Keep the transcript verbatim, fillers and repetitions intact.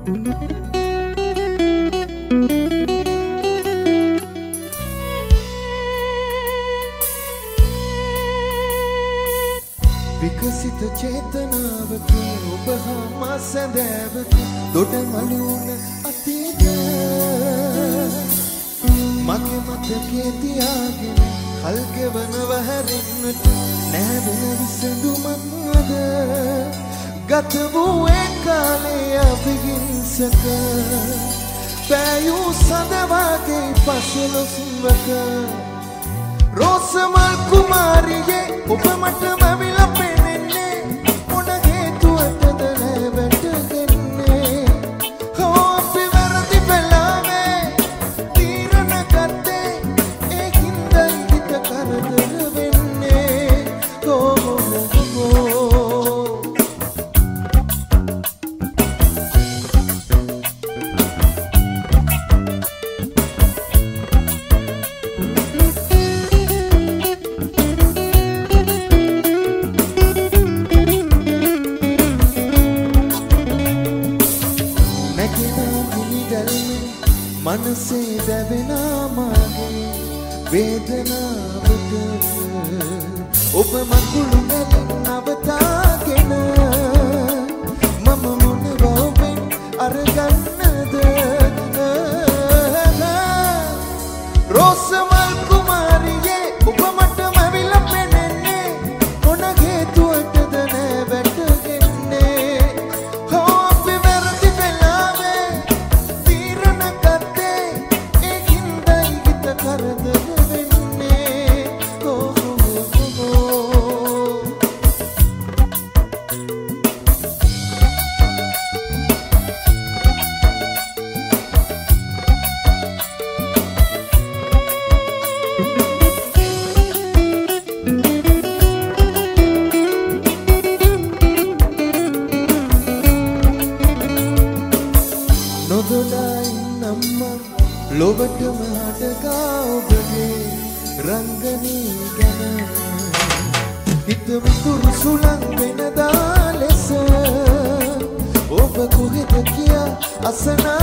විකසිත චේතනාවකින් ඔබ හා සැඳෑවකින් දොඩමළුන අතීත මගේ මතකයේ තියාගෙන කල් ගෙවනව හැරෙන්නට නැවෙන විසඳුමක්ද ගත වූ ඒ කාලේ අවිහිංසක පෑයූ සඳවාගේ පසළොස්වක රෝසමල් කුමාරියේ ඔබ මට මැවිලා පෙනෙන්නේ මොන හේතුවටද නැවැටෙන්නේ හෝ අපි වැරදි වෙලාවේ තීරණ ගත්තේ ඒ හින්දා හිත කරදර වෙන්නේ කොහොමද මනසේ දැවෙනා මාගේ වේදනාවට ඔබ මකුළු නැලින් නවතාගෙන මම මොනව ඔබෙන් අරගන්නද රෝසමල් කුමාරියේ ඔබ මට මැවිලා පෙනෙන්නේ මොන හේතුවටද නැවැටෙන්නේ හෝ අපි වැරදි වෙලාවේ තීරණ ගත්තේ ඒ හින්දා හිත කරදර වෙන්නේ ලොවටම හටගා ඔබගේ රංගනී ගැන හිත විතුරු සුළං වෙනදා ලෙස ඔබ කොහෙද කියා අසනා